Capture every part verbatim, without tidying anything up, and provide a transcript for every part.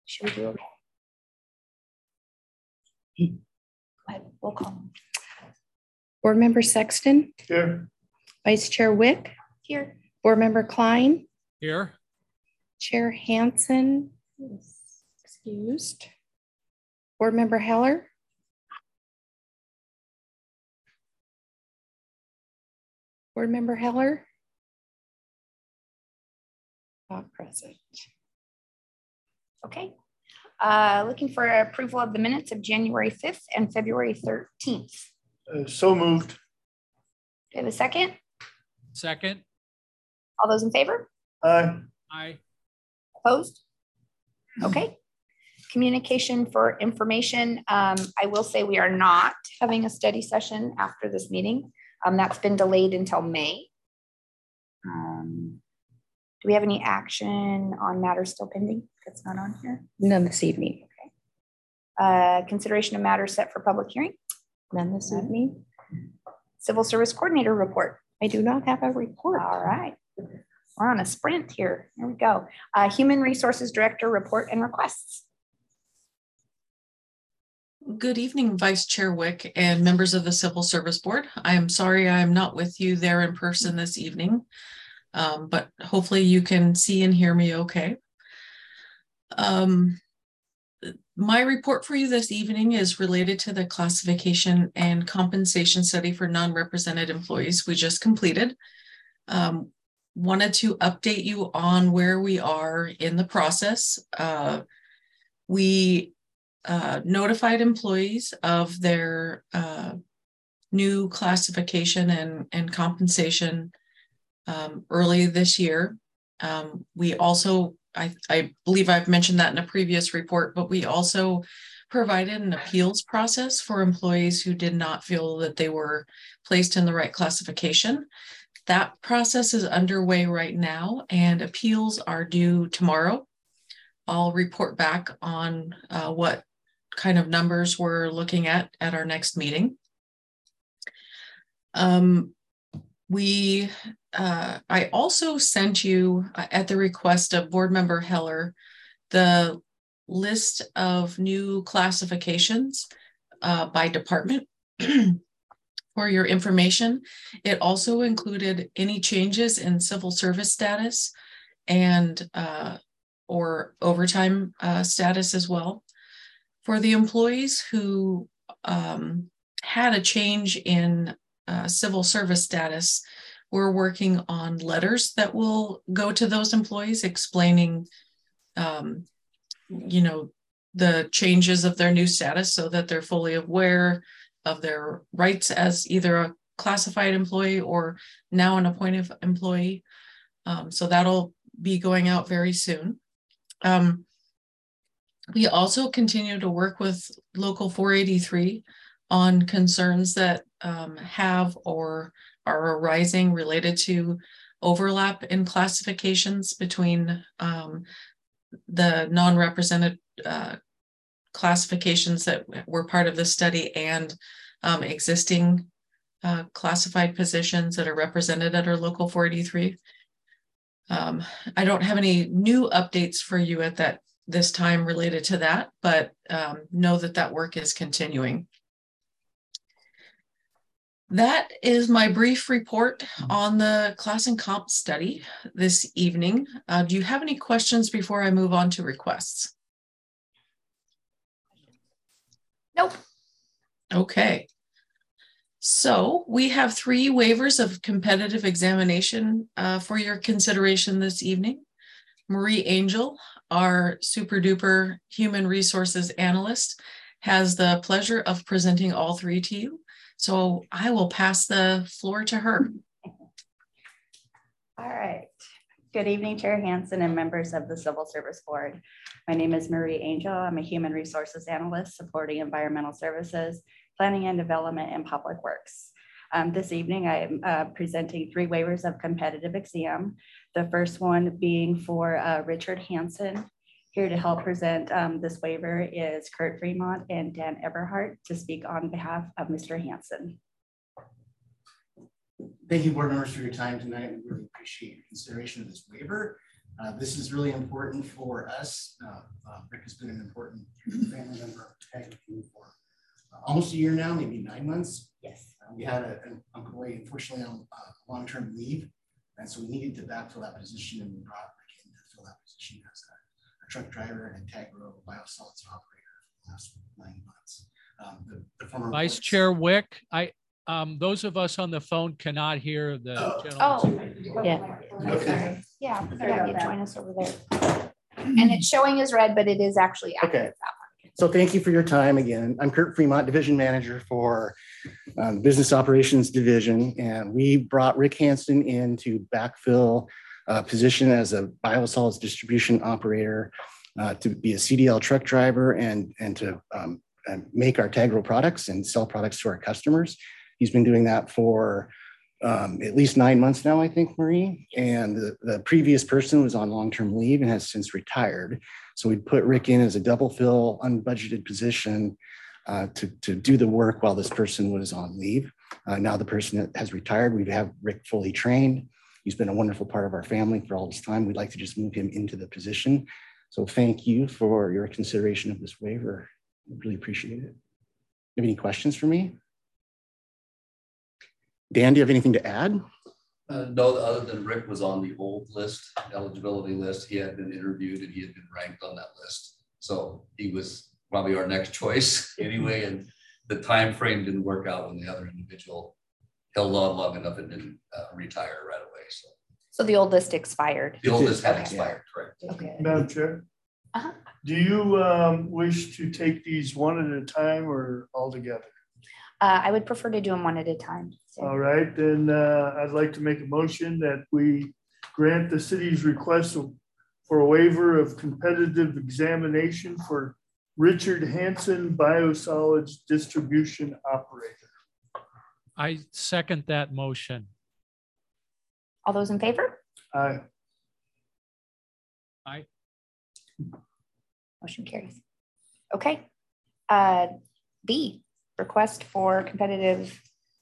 Should we do okay? Go ahead, we'll call. Board Member Sexton. Here. Vice Chair Wick. Here. Board Member Klein. Here. Chair Hansen is excused. Board Member Heller. Board Member Heller. Not present. Okay. Uh, looking for approval of the minutes of January fifth and February thirteenth. Uh, so moved. Do you have a second? Second. All those in favor? Aye. Aye. Opposed? Okay. Communication for information. Um, I will say we are not having a study session after this meeting. Um, that's been delayed until May. Um, do we have any action on matters still pending that's not on here? None this evening. Okay. Uh, consideration of matters set for public hearing? None this evening. Civil Service Coordinator report. I do not have a report. All right. We're on a sprint here. Here we go. Uh, Human Resources Director report and requests. Good evening, Vice Chair Wick and members of the Civil Service Board. I am sorry I am not with you there in person this evening, um, but hopefully you can see and hear me okay. Um, my report for you this evening is related to the classification and compensation study for non-represented employees we just completed. Um, wanted to update you on where we are in the process. Uh, we Uh, notified employees of their uh, new classification and, and compensation um, early this year. Um, we also, I, I believe I've mentioned that in a previous report, but we also provided an appeals process for employees who did not feel that they were placed in the right classification. That process is underway right now and appeals are due tomorrow. I'll report back on uh, what kind of numbers we're looking at at our next meeting. Um, we, uh, I also sent you uh, at the request of Board Member Heller, the list of new classifications uh, by department for your information. It also included any changes in civil service status and uh, or overtime uh, status as well. For the employees who um, had a change in uh, civil service status, we're working on letters that will go to those employees explaining, um, you know, the changes of their new status so that they're fully aware of their rights as either a classified employee or now an appointed employee. Um, so that'll be going out very soon. Um, We also continue to work with Local four eighty-three on concerns that um, have or are arising related to overlap in classifications between um, the non-represented uh, classifications that were part of the study and um, existing uh, classified positions that are represented at our Local four eighty-three. Um, I don't have any new updates for you at that this time related to that, but um, know that that work is continuing. That is my brief report on the class and comp study this evening. Uh, do you have any questions before I move on to requests? Nope. Okay. So we have three waivers of competitive examination uh, for your consideration this evening. Marie Angel, our super duper human resources analyst, has the pleasure of presenting all three to you. So I will pass the floor to her. All right. Good evening, Chair Hansen and members of the Civil Service Board. My name is Marie Angel. I'm a human resources analyst supporting environmental services, planning and development, and public works. Um, this evening, I am uh, presenting three waivers of competitive exam. The first one being for uh, Richard Hansen. Here to help present um, this waiver is Kurt Fremont and Dan Eberhardt to speak on behalf of Mister Hansen. Thank you, board members, for your time tonight. We really appreciate your consideration of this waiver. Uh, this is really important for us. Uh, uh, Rick has been an important family member of the Tag team for uh, almost a year now, maybe nine months. Yes. Uh, we had a, an Uncle Ray, unfortunately, on uh, long-term leave, and so we needed to backfill that position, and we brought Rick in to fill that position as a, a truck driver and a Tagro biosolids operator for the last nine months. Um, the, the former Vice reports- Chair Wick, I, um, those of us on the phone cannot hear the Oh. gentleman. Oh, Yeah. Okay. yeah, yeah, you join us over there. And it's showing as red, but it is actually active. Okay. So thank you for your time again. I'm Kurt Fremont, Division Manager for um, Business Operations Division, and we brought Rick Hansen in to backfill a position as a biosolids distribution operator uh, to be a C D L truck driver and, and to um, and make our Tagro products and sell products to our customers. He's been doing that for um, at least nine months now, I think, Marie. And the, the previous person was on long-term leave and has since retired. So we put Rick in as a double fill, unbudgeted position uh, to, to do the work while this person was on leave. Uh, now the person that has retired, we have Rick fully trained. He's been a wonderful part of our family for all this time. We'd like to just move him into the position. So thank you for your consideration of this waiver. I really appreciate it. Have any questions for me? Dan, do you have anything to add? Uh, no, other than Rick was on the old list, eligibility list. He had been interviewed and he had been ranked on that list. So he was probably our next choice anyway. And the time frame didn't work out when the other individual held on long enough and didn't uh, retire right away. So, So the old list expired. the old list had Okay. expired, correct? Okay. Madam Chair, Uh-huh. do you um, wish to take these one at a time or all together? Uh, I would prefer to do them one at a time. So. All right, then uh, I'd like to make a motion that we grant the city's request for a waiver of competitive examination for Richard Hansen, biosolids distribution operator. I second that motion. All those in favor? Aye. Aye. Motion carries. Okay. Uh, B, request for competitive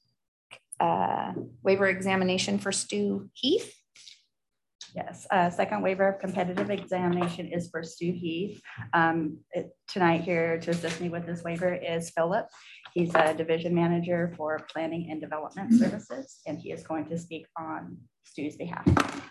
uh, waiver examination for Stu Heath. Yes, uh, second waiver of competitive examination is for Stu Heath. Um, it- Tonight here to assist me with this waiver is Philip. He's a division manager for planning and development services, and he is going to speak on Stu's behalf.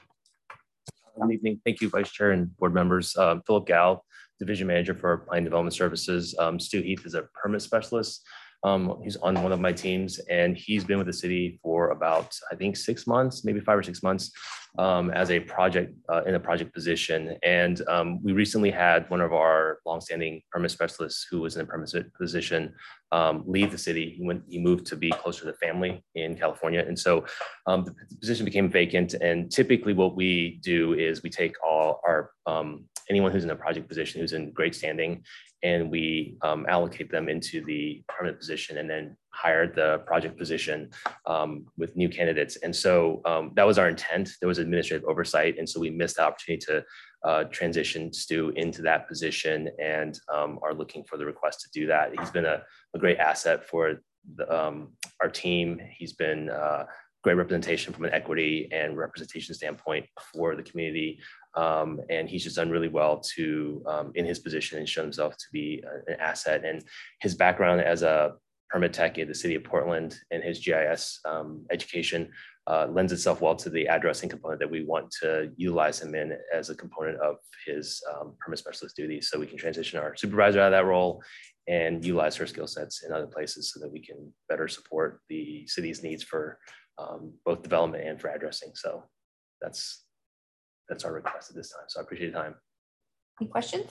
Good evening. Thank you, Vice Chair and board members. Um, Philip Gao, Division Manager for Planning Development Services. Um, Stu Heath is a permit specialist. Um, he's on one of my teams, and he's been with the city for about, I think, six months, maybe five or six months um, as a project uh, in a project position. And um, we recently had one of our longstanding permit specialists who was in a permit position um, leave the city. He went, he moved to be closer to the family in California. And so um, the position became vacant. And typically what we do is we take all our, um, anyone who's in a project position who's in great standing, and we um, allocate them into the permanent position and then hire the project position um, with new candidates. And so um, that was our intent. There was administrative oversight. And so we missed the opportunity to uh, transition Stu into that position and um, are looking for the request to do that. He's been a, a great asset for the, um, our team. He's been uh, great representation from an equity and representation standpoint for the community. Um, and he's just done really well to um, in his position and shown himself to be a, an asset. And his background as a permit tech at the city of Portland and his G I S um, education uh, lends itself well to the addressing component that we want to utilize him in as a component of his um, permit specialist duties. So we can transition our supervisor out of that role and utilize her skill sets in other places so that we can better support the city's needs for um, both development and for addressing. So that's That's our request at this time. So I appreciate your time. Any questions?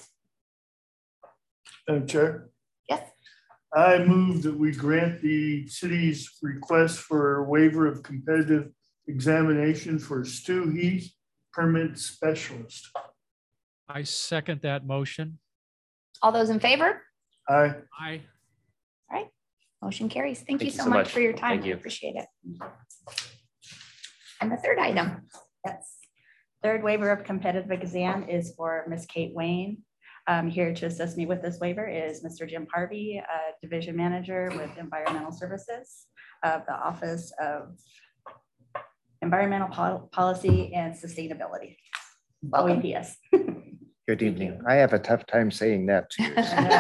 Madam Chair, Yes. I move that we grant the city's request for a waiver of competitive examination for Stu Heath, permit specialist. I second that motion. All those in favor? Aye. Aye. Motion carries. Thank, Thank you you so, so much much. for your time. Thank I you. appreciate it. And the third item. Yes. Third waiver of competitive exam is for Miss Kate Wayne. Um, here to assist me with this waiver is Mister Jim Harvey, uh, Division Manager with Environmental Services of the Office of Environmental Pol- Policy and Sustainability. Welcome. O E P S. Good evening. I have a tough time saying that too.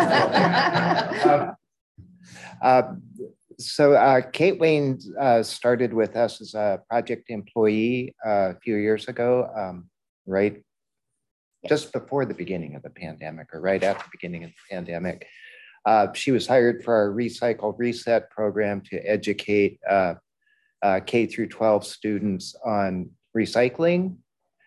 uh, uh, so uh, Kate Wayne uh, started with us as a project employee uh, a few years ago, um, right? Yes. Just before the beginning of the pandemic, or right at the beginning of the pandemic. Uh, she was hired for our Recycle Reset program to educate uh, uh, K through twelve students on recycling.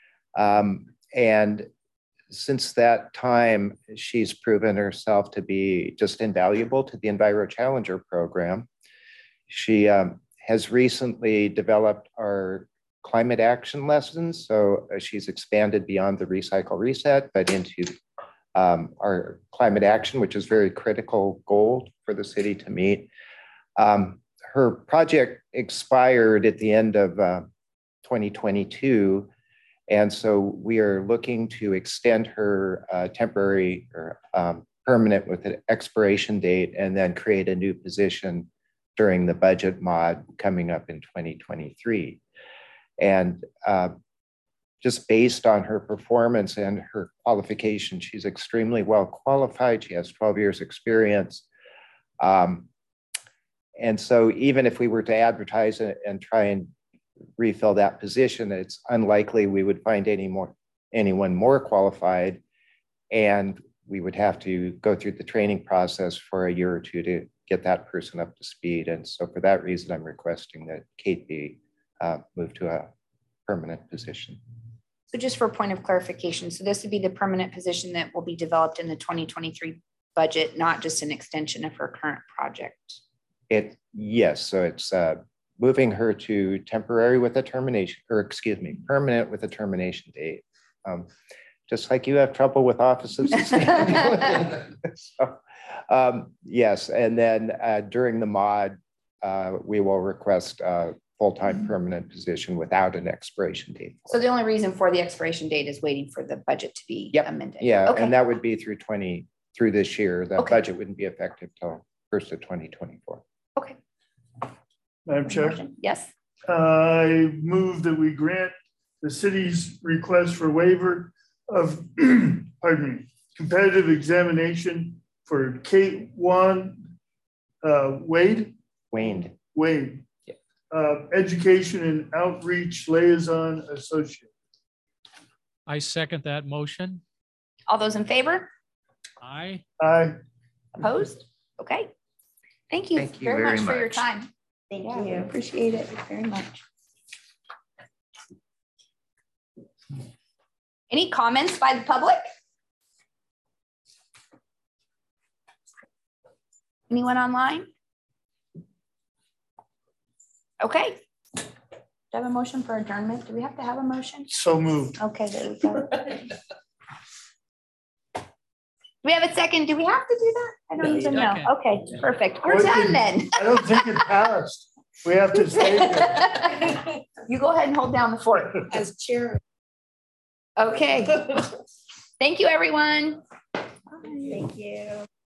Um, and since that time, she's proven herself to be just invaluable to the Enviro Challenger program. She um, has recently developed our climate action lessons. So uh, she's expanded beyond the Recycle Reset, but into um, our climate action, which is very critical goal for the city to meet. Um, her project expired at the end of uh, twenty twenty-two. And so we are looking to extend her uh, temporary or um, permanent with an expiration date, and then create a new position during the budget mod coming up in twenty twenty-three. And uh, just based on her performance and her qualification, she's extremely well qualified. She has twelve years experience. Um, and so even if we were to advertise it and try and refill that position, it's unlikely we would find any more anyone more qualified, and we would have to go through the training process for a year or two to get that person up to speed. And so for that reason, I'm requesting that Kate be uh, moved to a permanent position. So just for point of clarification, so this would be the permanent position that will be developed in the twenty twenty-three budget, not just an extension of her current project. It yes, so it's uh, moving her to temporary with a termination, or excuse me, permanent with a termination date. Um, just like you have trouble with Office of Sustainability. So, um, yes, and then uh, during the mod, uh, we will request a full-time permanent position without an expiration date. So the only reason for the expiration date is waiting for the budget to be yep. amended. Yeah, okay. And that would be through twenty, through this year. The okay. budget wouldn't be effective till first of twenty twenty-four. Okay. Madam Chair? Yes. I move that we grant the city's request for waiver of, pardon me, competitive examination for Kate Wan uh, Wade. Wayne. Wade. Yeah. Uh, Education and Outreach Liaison Associate. I second that motion. All those in favor? Aye. Aye. Opposed? Okay. Thank you, Thank you very, very much, for your much. time. Thank yeah, you. Appreciate it very much. Any comments by the public? Anyone online? Okay. Do I have a motion for adjournment? Do we have to have a motion? So moved. Okay, there we go. Do we have a second? Do we have to do that? I don't even know. Okay, perfect. We're done then. I don't think it passed. We have to stay there. You go ahead and hold down the fort. As chair. Okay. Thank you, everyone. Thank you.